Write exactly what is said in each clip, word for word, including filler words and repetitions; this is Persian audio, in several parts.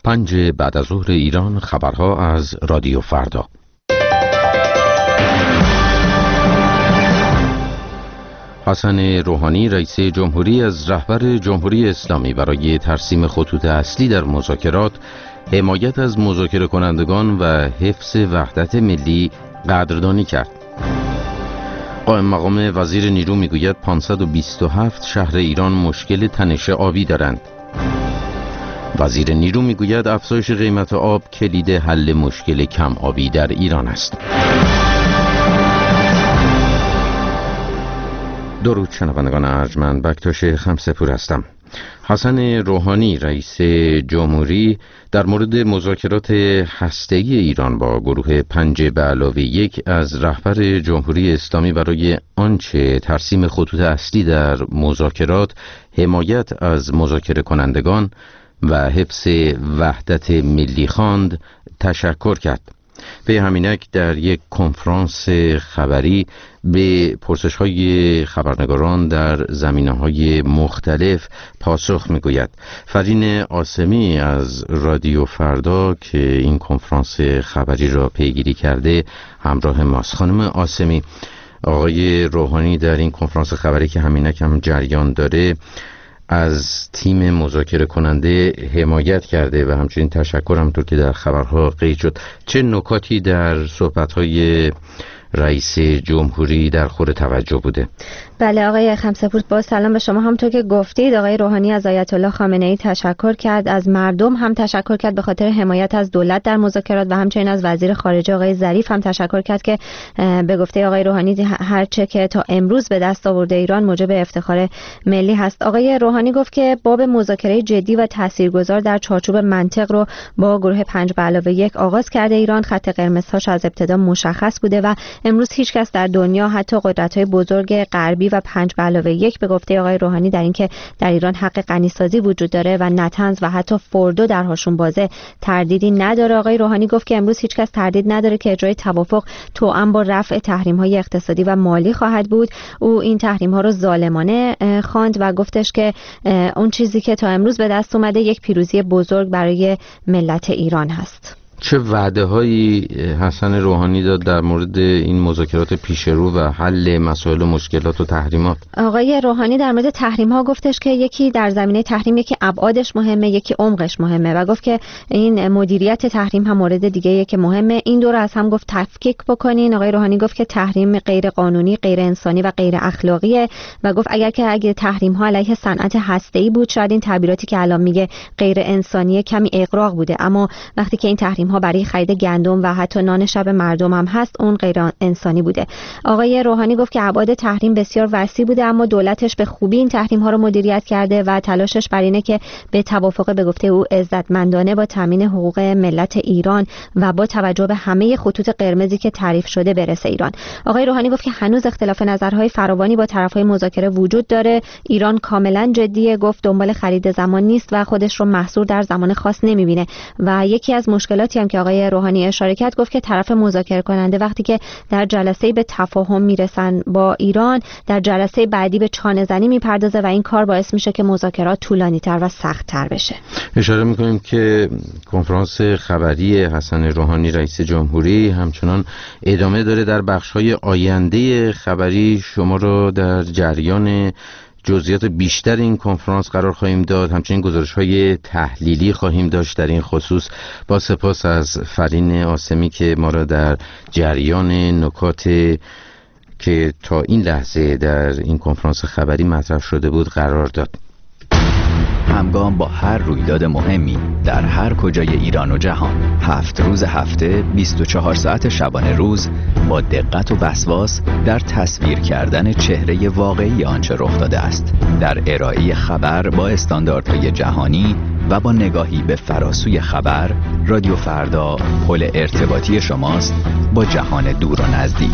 پنج بعد از ظهر ایران، خبرها از رادیو فردا. حسن روحانی رئیس جمهوری از رهبر جمهوری اسلامی برای ترسیم خطوط اصلی در مذاکرات، حمایت از مذاکره کنندگان و حفظ وحدت ملی قدردانی کرد. قائم مقام وزیر نیرو میگوید پانصد و بیست و هفت شهر ایران مشکل تنش آبی دارند. وزیر نیرو میگوید افزایش قیمت آب کلید حل مشکل کم آبی در ایران است. درود شنوندگان ارجمند، بکتاش خمسپور هستم. حسن روحانی رئیس جمهوری در مورد مذاکرات هسته‌ای ایران با گروه پنج به علاوه یک از رهبر جمهوری اسلامی برای آنچه ترسیم خطوط اصلی در مذاکرات، حمایت از مذاکره کنندگان و حفظ وحدت ملی خواند تشکر کرد. به همینک در یک کنفرانس خبری به پرسش‌های خبرنگاران در زمینه‌های مختلف پاسخ می‌گوید. فرین عاصمی از رادیو فردا که این کنفرانس خبری را پیگیری کرده همراه ماست. خانم عاصمی، آقای روحانی در این کنفرانس خبری که همینک هم جریان داره از تیم مذاکره کننده حمایت کرده و همچنین تشکر همونطور که در خبرها قید شد. چه نکاتی در صحبت‌های رئیس جمهوری در خور توجه بوده؟ بله آقای خمسپور، با سلام به شما. همونطور که گفتید آقای روحانی از آیت الله خامنه‌ای تشکر کرد، از مردم هم تشکر کرد به خاطر حمایت از دولت در مذاکرات و همچنین از وزیر خارجه آقای ظریف هم تشکر کرد که به گفته آقای روحانی هر چه که تا امروز به دست آورده ایران موجب افتخار ملی هست. آقای روحانی گفت که باب مذاکره جدی و تاثیرگذار در چارچوب منطق رو با گروه پنج به علاوه یک آغاز کرده. ایران خط قرمزهاش از ابتدا مشخص بوده و امروز هیچ کس در دنیا، حتی قدرت‌های بزرگ غربی و پنج به علاوه یک، به گفته آقای روحانی در اینکه در ایران حق غنیسازی وجود داره و نطنز و حتی فردو در هاشون بازه تردیدی نداره. آقای روحانی گفت که امروز هیچ کس تردید نداره که اجرای توافق توأم با رفع تحریم‌های اقتصادی و مالی خواهد بود. او این تحریم‌ها رو ظالمانه خواند و گفتش که اون چیزی که تا امروز به دست اومده یک پیروزی بزرگ برای ملت ایران هست. چه وعده‌هایی حسن روحانی داد در مورد این مذاکرات پیشرو و حل مسائل و مشکلات و تحریمات؟ آقای روحانی در مورد تحریم‌ها گفتش که یکی در زمینه تحریم یکی ابعادش مهمه، یکی عمقش مهمه و گفت که این مدیریت تحریم هم مورد دیگه‌ایه که مهمه. این دو رو از هم گفت تفکیک بکنین. آقای روحانی گفت که تحریم غیر قانونی، غیر انسانی و غیر اخلاقیه و گفت اگر که اگه تحریم‌ها علیه صنعت هسته‌ای بود، شاید این تعبیراتی که الان میگه غیر انسانیه کمی اغراق بوده، اما وقتی که این تحریم ها برای خرید گندم و حتی نان شب مردم هم هست، اون غیر انسانی بوده. آقای روحانی گفت که ابعاد تحریم بسیار وسیع بوده، اما دولتش به خوبی این تحریم ها رو مدیریت کرده و تلاشش بر اینه که به توافق به گفته او عزتمندانه با تامین حقوق ملت ایران و با توجه به همه خطوط قرمزی که تعریف شده برسه ایران. آقای روحانی گفت که هنوز اختلاف نظرهای فراوانی با طرفهای مذاکره وجود داره. ایران کاملا جدیه، گفت دنبال خرید زمان نیست و خودش رو محصور در زمان خاص نمیبینه و یکی از مشکلاتی هم که آقای روحانی اشاره کرد، گفت که طرف مذاکره کننده وقتی که در جلسه به تفاهم میرسن با ایران، در جلسه بعدی به چانه زنی میپردازه و این کار باعث میشه که مذاکرات طولانی‌تر و سخت‌تر بشه. اشاره میکنیم که کنفرانس خبری حسن روحانی رئیس جمهوری همچنان ادامه داره. در بخش‌های آینده خبری شما رو در جریان جزئیات بیشتر این کنفرانس قرار خواهیم داد. همچنین گزارش‌های تحلیلی خواهیم داشت در این خصوص. با سپاس از فرین عاصمی که ما را در جریان نکات که تا این لحظه در این کنفرانس خبری مطرح شده بود قرار داد. همگام با هر رویداد مهمی در هر کجای ایران و جهان، هفت روز هفته، بیست و چهار ساعت شبانه روز، با دقت و وسواس در تصویر کردن چهره واقعی آنچه رخ داده است، در ارائه خبر با استانداردهای جهانی و با نگاهی به فراسوی خبر. رادیو فردا پل ارتباطی شماست با جهان دور و نزدیک.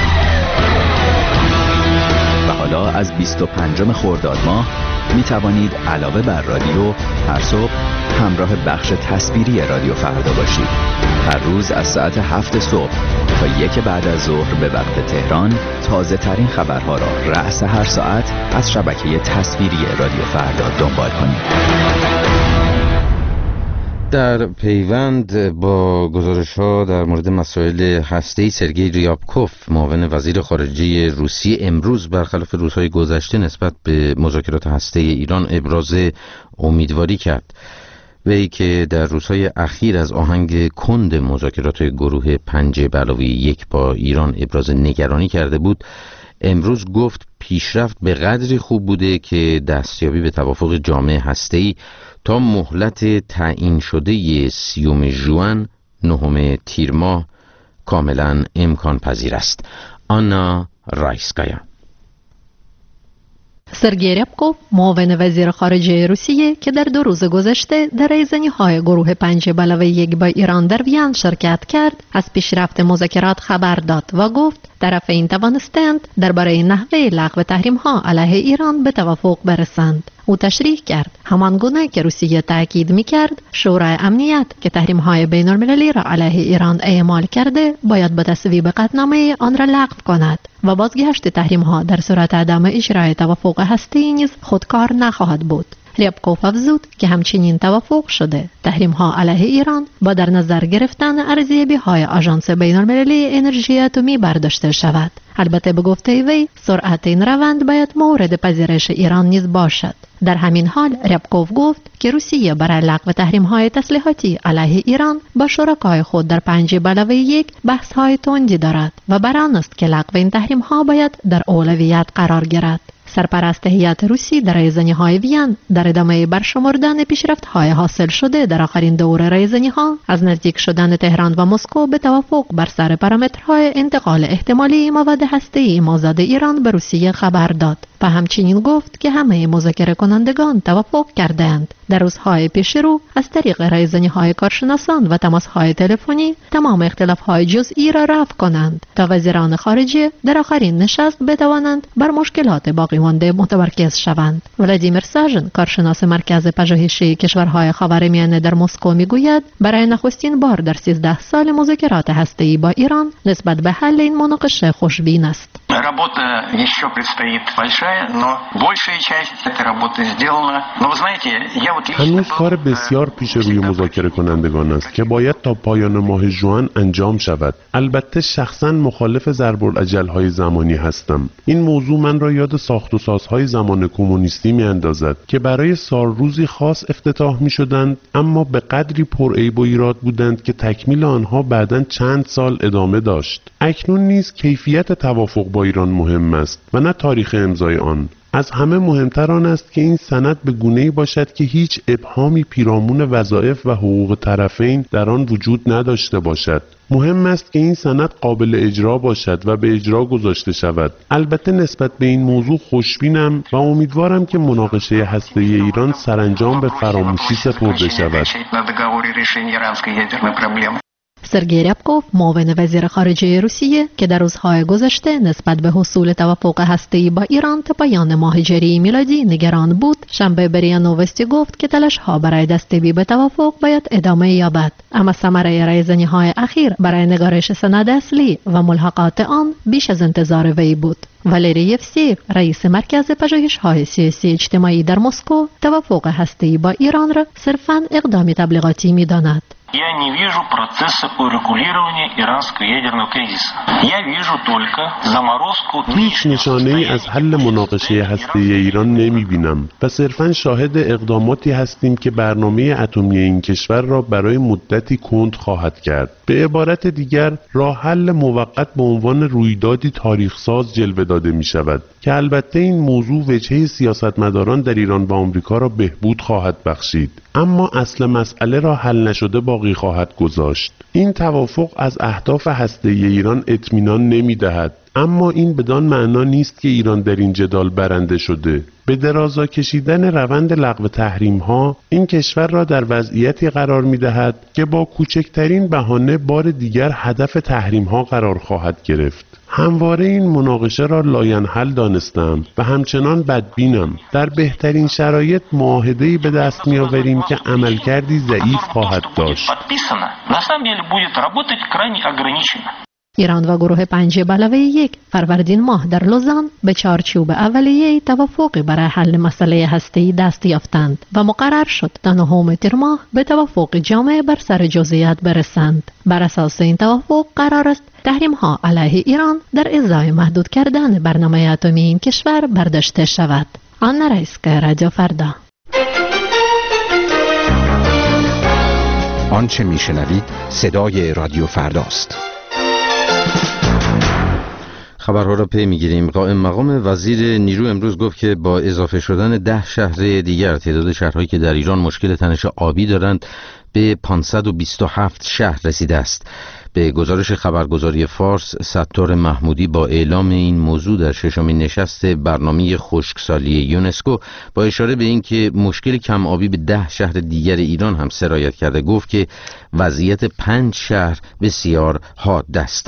و حالا از بیست و پنجم خرداد ماه می توانید علاوه بر رادیو هر صبح همراه بخش تصویری رادیو فردا باشید. هر روز از ساعت هفت صبح تا یک بعد از ظهر به وقت تهران تازه ترین خبرها را رأس هر ساعت از شبکه تصویری رادیو فردا دنبال کنید. در پیوند با گزارش‌ها در مورد مسائل هسته‌ای، سرگئی ریابکوف معاون وزیر خارجه روسیه امروز برخلاف روزهای گذشته نسبت به مذاکرات هسته‌ای ایران ابراز امیدواری کرد. وی که در روزهای اخیر از آهنگ کند مذاکرات گروه پنج به علاوه یک با ایران ابراز نگرانی کرده بود، امروز گفت پیشرفت به قدری خوب بوده که دستیابی به توافق جامع هسته‌ای تا مهلت تعیین شده سیوم ژوئن نهم تیر ماه کاملا امکان پذیر است. آنا رایسکایا. سرگئی ریابکوف معاون وزیر خارجه روسیه که در دو روز گذشته در ریزنی‌های گروه پنج به علاوه یک با ایران در وین شرکت کرد، از پیشرفت مذاکرات خبر داد و گفت طرفین توانستند درباره نحوه لغو تحریم‌ها علیه ایران به توافق برسند. او تشریح کرد همان گونه که روسیه تاکید می‌کرد شورای امنیت که تحریم‌های بین‌المللی را علیه ایران اعمال کرده باید به تصویب قطعنامه آن را لغو کند و بازگشت تحریم‌ها در صورت عدم اجرای توافق هسته‌ای نیز خودکار نخواهد بود. ریابکوف افزود که همچنین توافق شده تحریم‌ها علیه ایران با در نظر گرفتن ارزیابی‌های آژانس بین‌المللی انرژی اتمی برداشته شود. البته به گفته وی سرعت این روند باید مورد پذیرش ایران نیز باشد. در همین حال ریابکوف گفت که روسیه برای لغو تحریم‌های تسلیحاتی علیه ایران با شرکای خود در پنج به علاوه یک بحث‌های تندی دارد و بر آن است که لغو این تحریم‌ها باید در اولویت قرار گیرد. سرپرست هیئت روسی در ریزنی‌های وین در ادامه برشمردن پیشرفت‌های حاصل شده در آخرین دور ریزنی‌ها از نزدیک شدن تهران و مسکو به توافق بر سر پارامترهای انتقال احتمالی مواد هسته‌ای مازاد ایران به روسیه خبر داد و همچنین گفت که همه مذاکره کنندگان توافق کردند در روزهای پیش رو از طریق ریزنی‌های کارشناسان و تماس‌های تلفنی تمام اختلاف‌های جزئی را رفع کنند تا وزیران خارجه در آخرین نشست بتوانند بر مشکلات باقی مانده متمرکز شوند. ولادیمیر ساژن، کارشناس مرکز پژوهشی کشورهای خاورمیانه در مسکو میگوید برای نخستین بار در سیزده سال مذاکرات هسته‌ای با ایران نسبت به حل این مناقشه خوشبین است. Работа еще предстоит большая, но большая часть этой работы сделана. Но вы знаете, я вот هنوز کار بسیار پیش روی مذاکره کنندگان است که باید تا پایان ماه ژوئن انجام شود. البته شخصا مخالف ضرب الاجل‌های زمانی هستم. این موضوع من را یاد ساخت و سازهای زمان کمونیستی می‌اندازد که برای سالروزی خاص افتتاح می‌شدند اما به قدری پرعیب و ایراد بودند که تکمیل آنها بعداً چند سال ادامه داشت. اکنون نیز کیفیت توافق با ایران مهم است و نه تاریخ امضای آن. از همه مهمتر آن است که این سند به گونه‌ای باشد که هیچ ابهامی پیرامون وظایف و حقوق طرفین در آن وجود نداشته باشد. مهم است که این سند قابل اجرا باشد و به اجرا گذاشته شود. البته نسبت به این موضوع خوشبینم و امیدوارم که مناقشه هسته‌ای ایران سرانجام به فراموشی سپرده شود. سرگئی ریابکوف معاون وزیر خارجه روسیه که در روزهای گذشته نسبت به حصول توافق هسته‌ای با ایران تا پایان ماه ژوئن میلادی نگران بود، شنبه به ریا نووستی گفت که تلاش‌ها برای دستیابی به توافق باید ادامه یابد، اما ثمره ریزنی‌های اخیر برای نگارش سند اصلی و ملحقات آن بیش از انتظار وی بود. والری یفسیف، رئیس مرکز پژوهش‌های سیاسی اجتماعی در مسکو، توافق هسته‌ای با ایران را صرفاً اقدامی تبلیغاتی می‌داند. Я не вижу процесса урегулирования иранского ядерного кризиса. Я вижу только заморозку. هیچ نشانه‌ای از حل مناقشه هسته‌ای ایران نمی‌بینم و صرفاً شاهد اقداماتی هستیم که برنامه اتمی این کشور را برای مدتی کند خواهد کرد. به عبارت دیگر راه حل موقت به عنوان رویدادی تاریخ‌ساز جلوه داده می‌شود که البته این موضوع وجهه سیاستمداران در ایران و آمریکا را بهبود خواهد بخشید، اما اصل مسئله را حل نشده باقی خواهد گذاشت. این توافق از اهداف هسته‌ای ایران اطمینان نمی‌دهد، اما این بدان معنا نیست که ایران در این جدال برنده شده. به درازا کشیدن روند لغو تحریم‌ها این کشور را در وضعیتی قرار می‌دهد که با کوچکترین بهانه بار دیگر هدف تحریم‌ها قرار خواهد گرفت. همواره این مناقشه را لاینحل دانستم و همچنان بدبینم. در بهترین شرایط معاهده‌ای به دست می‌آوریم که عملکردی ضعیف خواهد داشت. ایران و گروه پنج به علاوه یک فروردین ماه در لوزان به چارچوب اولیه توافقی برای حل مسئله هسته‌ای دست یافتند و مقرر شد تا نهم تیر ماه به توافق جامع بر سر جزئیات برسند. بر اساس این توافق قرار است تحریم‌ها علیه ایران در ازای محدود کردن برنامه اتمی این کشور برداشته شود. آن رئیس که رادیو فردا. آنچه میشنوید صدای رادیو فرداست. خبرها را پی میگیریم. قائم مقام وزیر نیرو امروز گفت که با اضافه شدن ده شهر دیگر تعداد شهرهایی که در ایران مشکل تنش آبی دارند به پانصد و بیست و هفت شهر رسیده است. به گزارش خبرگزاری فارس، ستار محمودی با اعلام این موضوع در ششمین نشست برنامه خشکسالی یونسکو با اشاره به اینکه مشکل کم آبی به ده شهر دیگر ایران هم سرایت کرده گفت که وضعیت پنج شهر بسیار حاد است.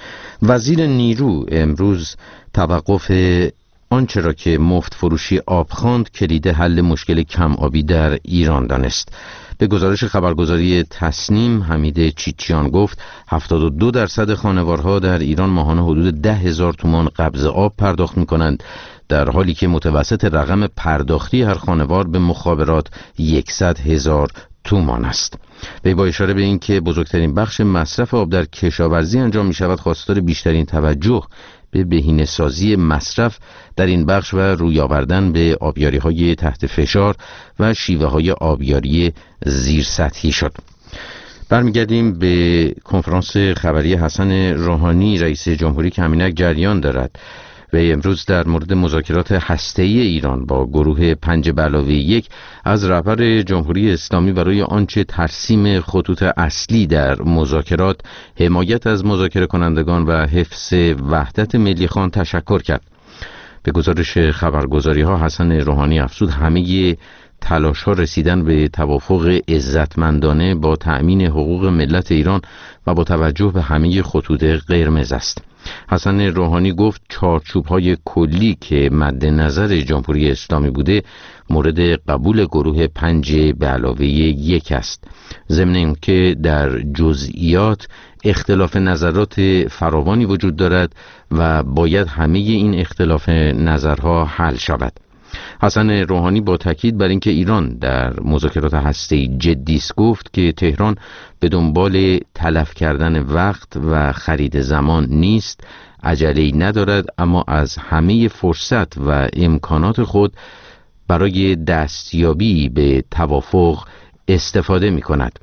وزیر نیرو امروز توقف آنچه را که مفت فروشی آب خواند کلید حل مشکل کم آبی در ایران دانست. به گزارش خبرگزاری تصنیم، حمید چیچیان گفت هفتاد و دو درصد خانوارها در ایران ماهانه حدود ده هزار تومان قبض آب پرداخت می کنند، در حالی که متوسط رقم پرداختی هر خانوار به مخابرات یکصد هزار تومان است. وی با اشاره به این که بزرگترین بخش مصرف آب در کشاورزی انجام می شود خواستار بیشترین توجه به بهینه‌سازی مصرف در این بخش و روی آوردن به آبیاری‌های تحت فشار و شیوه‌های آبیاری زیرسطحی شد. برمیگردیم به کنفرانس خبری حسن روحانی رئیس جمهوری که همینک جریان دارد و امروز در مورد مذاکرات هسته‌ای ایران با گروه پنج به علاوه یک از رهبر جمهوری اسلامی برای آنچه ترسیم خطوط اصلی در مذاکرات، حمایت از مذاکره کنندگان و حفظ وحدت ملی خوان تشکر کرد. به گزارش خبرگزاری ها حسن روحانی افزود همه تلاش ها رسیدن به توافق عزتمندانه با تأمین حقوق ملت ایران و با توجه به همه خطوط قرمز است. حسن روحانی گفت چارچوب‌های کلی که مد نظر جمهوری اسلامی بوده مورد قبول گروه پنج به علاوه یک است، ضمن اینکه در جزئیات اختلاف نظرات فراوانی وجود دارد و باید همه این اختلاف نظرها حل شود. حسن روحانی با تاکید بر اینکه ایران در مذاکرات هسته‌ای جدی است گفت که تهران به دنبال تلف کردن وقت و خرید زمان نیست، عجله‌ای ندارد، اما از همه فرصت و امکانات خود برای دستیابی به توافق استفاده می‌کند.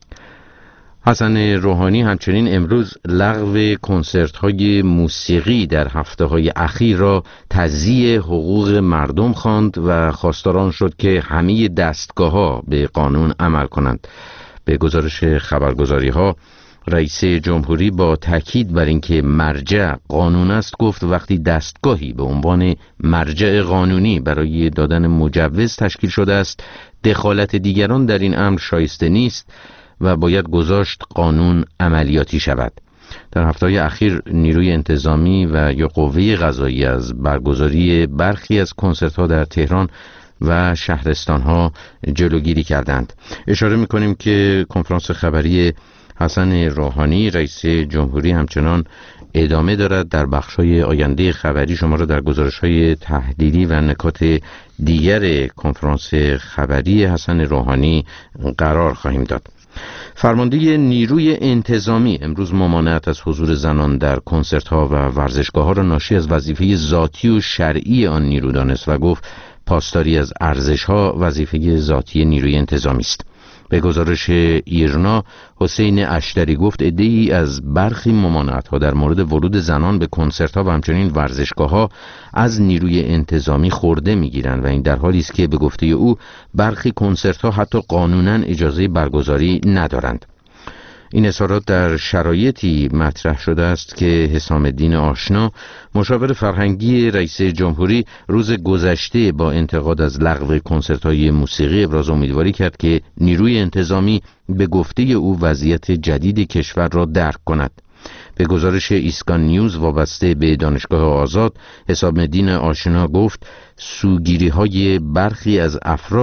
حسن روحانی همچنین امروز لغو کنسرت‌های موسیقی در هفته‌های اخیر را تضییع حقوق مردم خواند و خواستار شد که همه دستگاه‌ها به قانون عمل کنند. به گزارش خبرگزاری‌ها رئیس جمهوری با تاکید بر اینکه مرجع قانون است گفت وقتی دستگاهی به عنوان مرجع قانونی برای دادن مجوز تشکیل شده است، دخالت دیگران در این امر شایسته نیست و باید گذاشت قانون عملیاتی شود. در هفته‌های اخیر نیروی انتظامی و یا قوه قضایی از برگزاری برخی از کنسرت‌ها در تهران و شهرستان‌ها جلوگیری کردند. اشاره می‌کنیم که کنفرانس خبری حسن روحانی رئیس جمهوری همچنان ادامه دارد. در بخش‌های آینده خبری شما را در گزارش‌های تحلیلی و نکات دیگر کنفرانس خبری حسن روحانی قرار خواهیم داد. فرمانده نیروی انتظامی امروز ممانعت از حضور زنان در کنسرت‌ها و ورزشگاه‌ها را ناشی از وظیفه ذاتی و شرعی آن نیرو دانست و گفت پاسداری از ارزش‌ها وظیفه ذاتی نیروی انتظامی است. به گزارش ایرنا، حسین اشتری گفت عده‌ای از برخی ممانعت‌ها در مورد ورود زنان به کنسرت‌ها و همچنین ورزشگاه‌ها از نیروی انتظامی خورده می‌گیرند و این در حالی است که به گفته او برخی کنسرت‌ها حتی قانوناً اجازه برگزاری ندارند. این اظهارات در شرایطی مطرح شده است که حسام الدین آشنا مشاور فرهنگی رئیس جمهوری روز گذشته با انتقاد از لغو کنسرت‌های موسیقی ابراز امیدواری کرد که نیروی انتظامی به گفته او وضعیت جدید کشور را درک کند. به گزارش ایسکان نیوز وابسته به دانشگاه آزاد، حسام الدین آشنا گفت سوگیری‌های برخی از افراد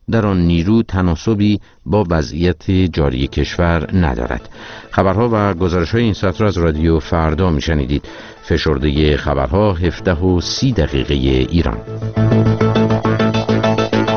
در آن نیرو تناسبی با وضعیت جاری کشور ندارد. خبرها و گزارش‌های این ساعت را از رادیو فردا میشنیدید. فشرده خبرها هفده و سی دقیقه ایران.